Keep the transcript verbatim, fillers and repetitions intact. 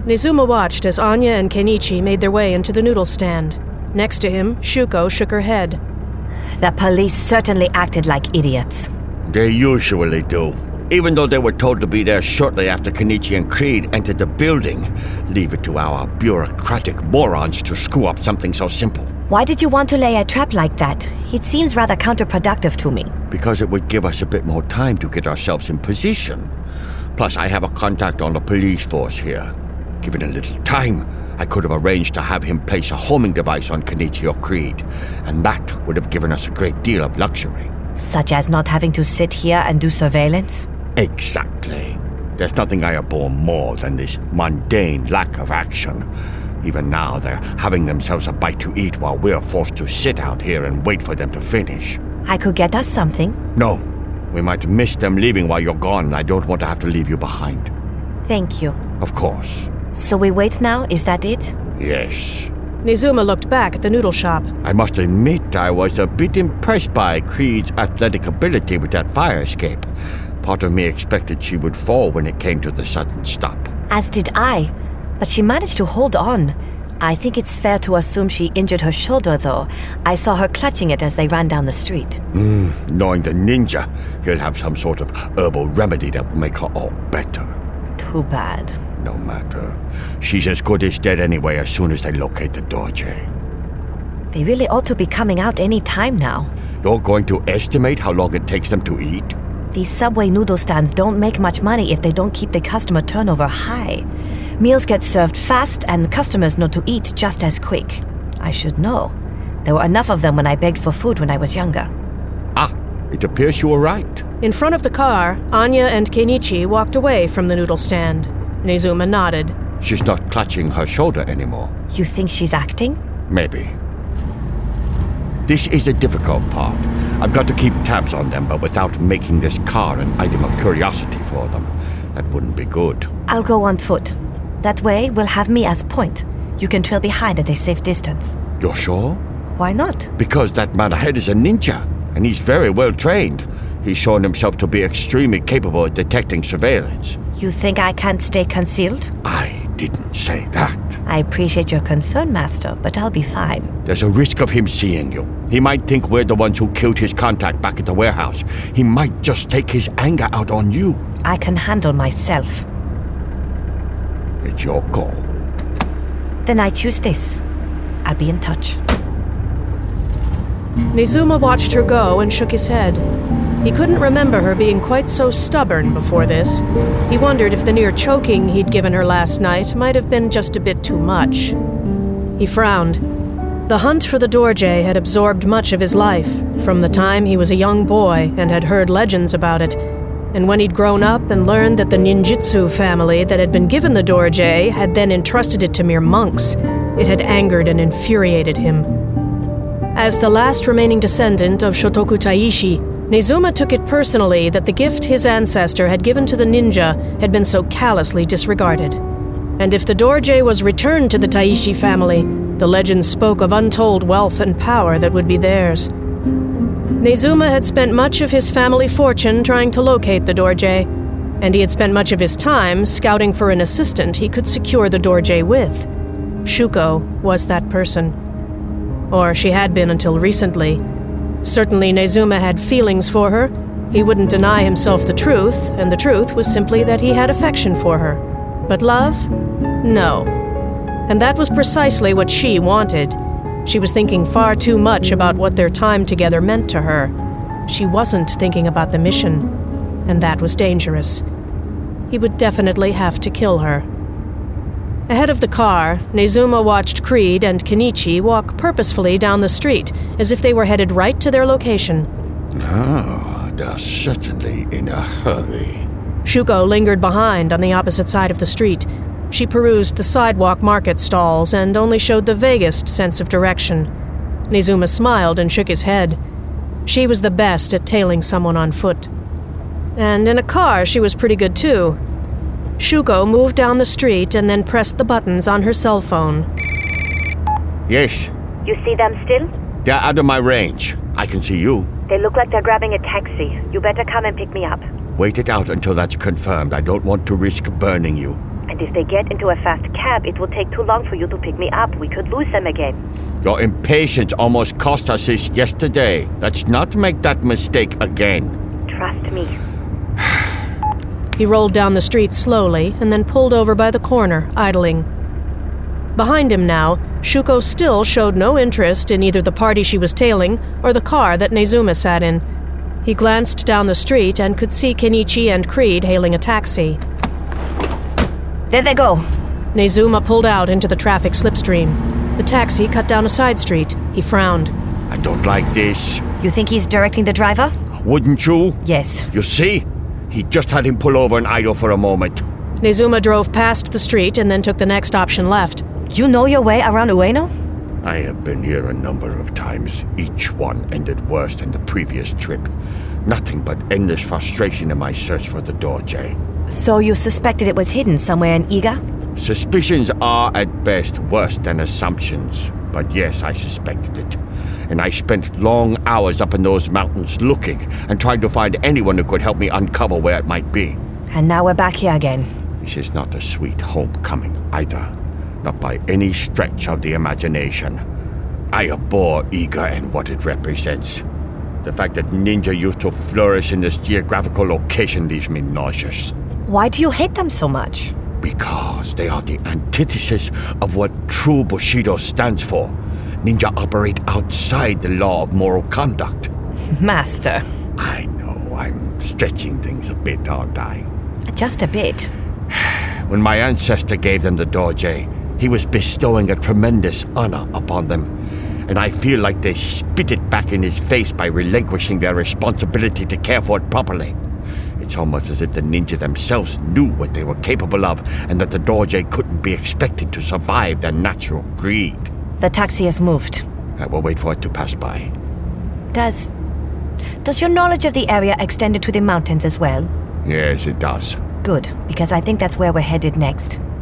Nezuma watched as Anya and Kenichi made their way into the noodle stand. Next to him, Shuko shook her head. The police certainly acted like idiots. They usually do. Even though they were told to be there shortly after Kenichi and Creed entered the building. Leave it to our bureaucratic morons to screw up something so simple. Why did you want to lay a trap like that? It seems rather counterproductive to me. Because it would give us a bit more time to get ourselves in position. Plus, I have a contact on the police force here. Given a little time, I could have arranged to have him place a homing device on Kenichi or Creed, and that would have given us a great deal of luxury. Such as not having to sit here and do surveillance? Exactly. There's nothing I abhor more than this mundane lack of action. Even now, they're having themselves a bite to eat while we're forced to sit out here and wait for them to finish. I could get us something. No. We might miss them leaving while you're gone. I don't want to have to leave you behind. Thank you. Of course. So we wait now? Is that it? Yes. Nezuma looked back at the noodle shop. I must admit I was a bit impressed by Creed's athletic ability with that fire escape. Part of me expected she would fall when it came to the sudden stop. As did I. But she managed to hold on. I think it's fair to assume she injured her shoulder, though. I saw her clutching it as they ran down the street. Mm, knowing the ninja, he'll have some sort of herbal remedy that will make her all better. Too bad. No matter. She's as good as dead anyway as soon as they locate the Dorje. They really ought to be coming out any time now. You're going to estimate how long it takes them to eat? These Subway noodle stands don't make much money if they don't keep the customer turnover high. Meals get served fast and customers know to eat just as quick. I should know. There were enough of them when I begged for food when I was younger. Ah, it appears you were right. In front of the car, Anya and Kenichi walked away from the noodle stand. Nezuma nodded. She's not clutching her shoulder anymore. You think she's acting? Maybe. This is the difficult part. I've got to keep tabs on them, but without making this car an item of curiosity for them. That wouldn't be good. I'll go on foot. That way, we'll have me as point. You can trail behind at a safe distance. You're sure? Why not? Because that man ahead is a ninja, and he's very well trained. He's shown himself to be extremely capable at detecting surveillance. You think I can't stay concealed? I didn't say that. I appreciate your concern, Master, but I'll be fine. There's a risk of him seeing you. He might think we're the ones who killed his contact back at the warehouse. He might just take his anger out on you. I can handle myself. It's your call. Then I choose this. I'll be in touch. Nezuma watched her go and shook his head. He couldn't remember her being quite so stubborn before this. He wondered if the near choking he'd given her last night might have been just a bit too much. He frowned. The hunt for the Dorje had absorbed much of his life, from the time he was a young boy and had heard legends about it. And when he'd grown up and learned that the ninjutsu family that had been given the Dorje had then entrusted it to mere monks, it had angered and infuriated him. As the last remaining descendant of Shotoku Taishi, Nezuma took it personally that the gift his ancestor had given to the ninja had been so callously disregarded. And if the Dorje was returned to the Taishi family, the legends spoke of untold wealth and power that would be theirs. Nezuma had spent much of his family fortune trying to locate the Dorje, and he had spent much of his time scouting for an assistant he could secure the Dorje with. Shuko was that person. Or she had been until recently. Certainly Nezuma had feelings for her. He wouldn't deny himself the truth, and the truth was simply that he had affection for her. But love? No. And that was precisely what she wanted. She was thinking far too much about what their time together meant to her. She wasn't thinking about the mission, and that was dangerous. He would definitely have to kill her. Ahead of the car, Nezuma watched Creed and Kenichi walk purposefully down the street, as if they were headed right to their location. Ah, they're certainly in a hurry. Shuko lingered behind on the opposite side of the street. She perused the sidewalk market stalls and only showed the vaguest sense of direction. Nezuma smiled and shook his head. She was the best at tailing someone on foot. And in a car, she was pretty good too. Shuko moved down the street and then pressed the buttons on her cell phone. Yes. You see them still? They're out of my range. I can see you. They look like they're grabbing a taxi. You better come and pick me up. Wait it out until that's confirmed. I don't want to risk burning you. I And if they get into a fast cab, it will take too long for you to pick me up. We could lose them again. Your impatience almost cost us this yesterday. Let's not make that mistake again. Trust me. He rolled down the street slowly and then pulled over by the corner, idling. Behind him now, Shuko still showed no interest in either the party she was tailing or the car that Nezuma sat in. He glanced down the street and could see Kenichi and Creed hailing a taxi. There they go. Nezuma pulled out into the traffic slipstream. The taxi cut down a side street. He frowned. I don't like this. You think he's directing the driver? Wouldn't you? Yes. You see? He just had him pull over and idle for a moment. Nezuma drove past the street and then took the next option left. You know your way around Ueno? I have been here a number of times. Each one ended worse than the previous trip. Nothing but endless frustration in my search for the Dorje. So you suspected it was hidden somewhere in Iga? Suspicions are, at best, worse than assumptions. But yes, I suspected it. And I spent long hours up in those mountains looking and trying to find anyone who could help me uncover where it might be. And now we're back here again. This is not a sweet homecoming either. Not by any stretch of the imagination. I abhor Iga and what it represents. The fact that ninja used to flourish in this geographical location leaves me nauseous. Why do you hate them so much? Because they are the antithesis of what true Bushido stands for. Ninja operate outside the law of moral conduct. Master. I know, I'm stretching things a bit, aren't I? Just a bit. When my ancestor gave them the Dorje, he was bestowing a tremendous honor upon them. And I feel like they spit it back in his face by relinquishing their responsibility to care for it properly. It's almost as if the ninja themselves knew what they were capable of, and that the Dorje couldn't be expected to survive their natural greed. The taxi has moved. I will wait for it to pass by. Does... Does your knowledge of the area extend to the mountains as well? Yes, it does. Good, because I think that's where we're headed next.